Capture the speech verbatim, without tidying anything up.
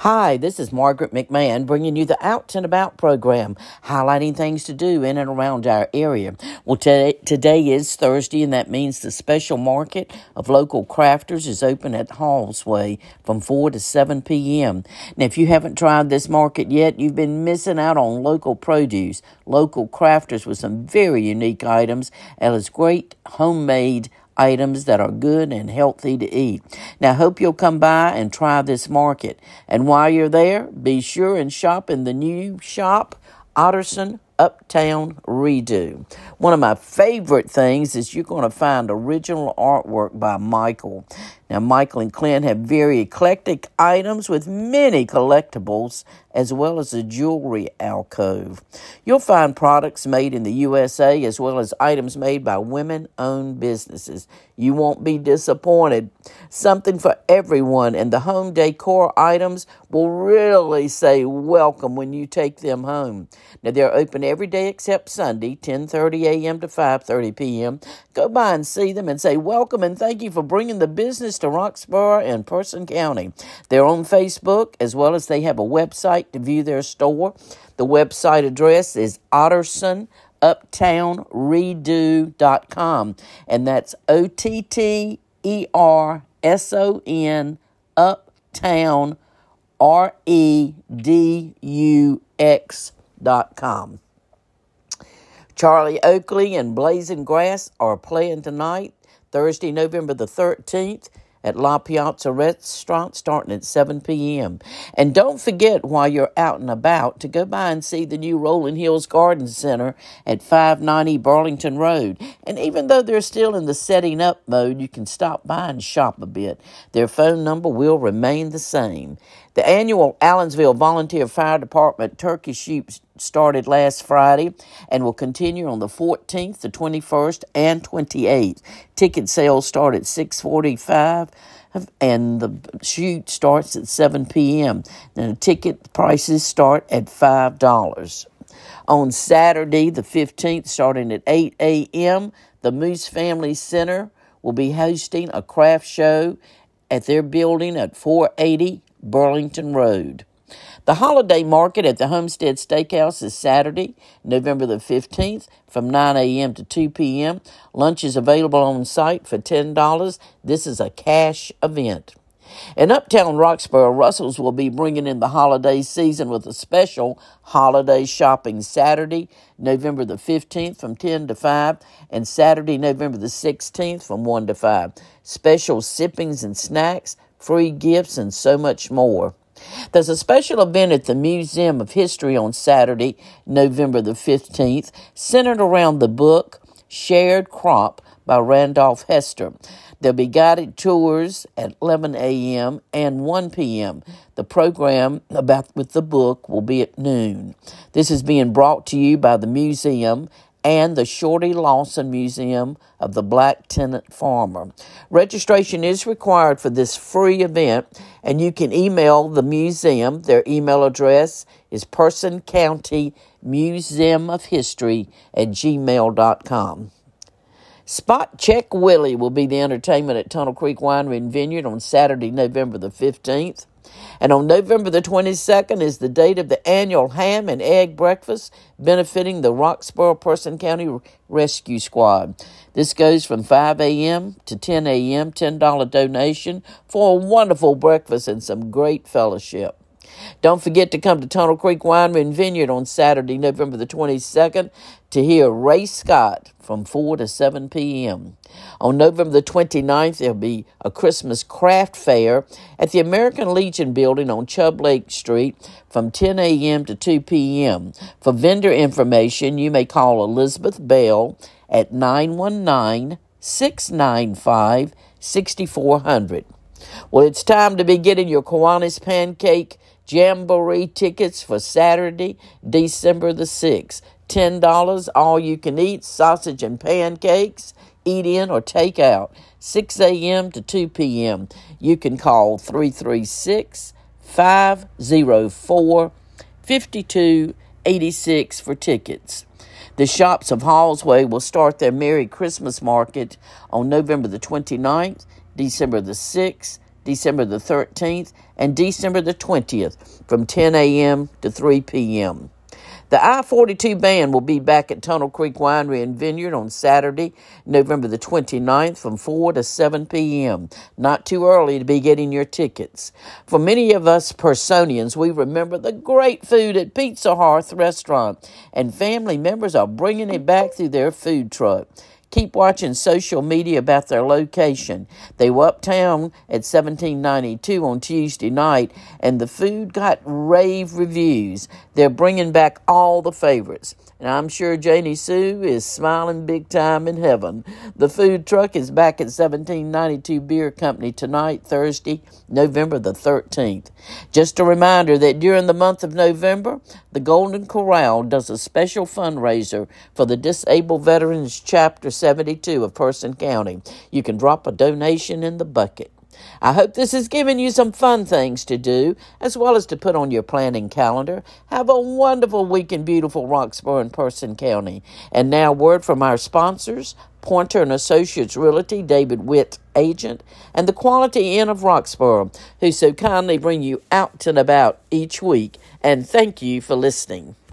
Hi, this is Margaret McMahon bringing you the Out and About program, highlighting things to do in and around our area. Well, t- today is Thursday, and that means the special market of local crafters is open at Hallsway from four to seven p.m. Now, if you haven't tried this market yet, you've been missing out on local produce, local crafters with some very unique items, as well as great homemade items that are good and healthy to eat. Now, I hope you'll come by and try this market. And while you're there, be sure and shop in the new shop, Otterson Uptown Redo. One of my favorite things is you're going to find original artwork by Michael. Now, Michael and Clint have very eclectic items with many collectibles, as well as a jewelry alcove. You'll find products made in the U S A, as well as items made by women-owned businesses. You won't be disappointed. Something for everyone, and the home decor items will really say welcome when you take them home. Now, they're open every day except Sunday, ten thirty a.m. to five thirty p.m. Go by and see them and say welcome and thank you for bringing the business to Roxborough and Person County. They're on Facebook, as well as they have a website to view their store. The website address is Otterson Uptown Redo dot com, and that's O T T E R S O N Uptown R E D U X dot com. Charlie Oakley and Blazing Grass are playing tonight, Thursday, November the thirteenth, at La Piazza Restaurant, starting at seven p.m. And don't forget, while you're out and about, to go by and see the new Rolling Hills Garden Center at five ninety Burlington Road. And even though they're still in the setting up mode, you can stop by and shop a bit. Their phone number will remain the same. The annual Allensville Volunteer Fire Department Turkey Shoot started last Friday and will continue on the fourteenth, the twenty-first, and twenty-eighth. Ticket sales start at six forty-five, and the shoot starts at seven p.m. Now, the ticket prices start at five dollars. On Saturday, the fifteenth, starting at eight a.m., the Moose Family Center will be hosting a craft show at their building at four eighty Burlington Road. The holiday market at the Homestead Steakhouse is Saturday, November the fifteenth, from nine a.m. to two p.m. Lunch is available on site for ten dollars. This is a cash event. In Uptown Roxborough, Russell's will be bringing in the holiday season with a special holiday shopping Saturday, November the fifteenth, from ten to five, and Saturday, November the sixteenth, from one to five. Special sippings and snacks, free gifts, and so much more. There's a special event at the Museum of History on Saturday, November the fifteenth, centered around the book Shared Crop by Randolph Hester. There'll be guided tours at eleven a.m. and one p.m. The program about with the book will be at noon. This is being brought to you by the museum and the Shorty Lawson Museum of the Black Tenant Farmer. Registration is required for this free event, and you can email the museum. Their email address is Person County Museum of History at gmail dot com. Spot Check Willie will be the entertainment at Tunnel Creek Winery and Vineyard on Saturday, November the fifteenth. And on November the twenty-second is the date of the annual ham and egg breakfast benefiting the Roxborough Person County Rescue Squad. This goes from five a.m. to ten a.m., ten dollars donation for a wonderful breakfast and some great fellowship. Don't forget to come to Tunnel Creek Winery and Vineyard on Saturday, November the twenty-second, to hear Ray Scott from four to seven p.m. On November the twenty-ninth, there'll be a Christmas craft fair at the American Legion building on Chubb Lake Street from ten a.m. to two p.m. For vendor information, you may call Elizabeth Bell at nine one nine, six nine five, six four zero zero. Well, it's time to be getting your Kiwanis Pancake Jamboree tickets for Saturday, December the sixth. ten dollars, all you can eat, sausage and pancakes, eat in or take out, six a.m. to two p.m. You can call three three six, five zero four, five two eight six for tickets. The Shops of Hallsway will start their Merry Christmas Market on November the twenty-ninth, December the sixth, December the thirteenth, and December the twentieth from ten a.m. to three p.m. The I forty-two Band will be back at Tunnel Creek Winery and Vineyard on Saturday, November the twenty-ninth from four to seven p.m. Not too early to be getting your tickets. For many of us Personians, we remember the great food at Pizza Hearth Restaurant, and family members are bringing it back through their food truck. Keep watching social media about their location. They were uptown at seventeen ninety-two on Tuesday night, and the food got rave reviews. They're bringing back all the favorites, and I'm sure Janie Sue is smiling big time in heaven. The food truck is back at seventeen ninety-two Beer Company tonight, Thursday, November the thirteenth. Just a reminder that during the month of November, the Golden Corral does a special fundraiser for the Disabled Veterans Chapter seventy-two of Person County. You can drop a donation in the bucket. I hope this has given you some fun things to do, as well as to put on your planning calendar. Have a wonderful week in beautiful Roxborough and Person County. And now, word from our sponsors, Pointer and Associates Realty, David Witt, agent, and the Quality Inn of Roxborough, who so kindly bring you out and about each week. And thank you for listening.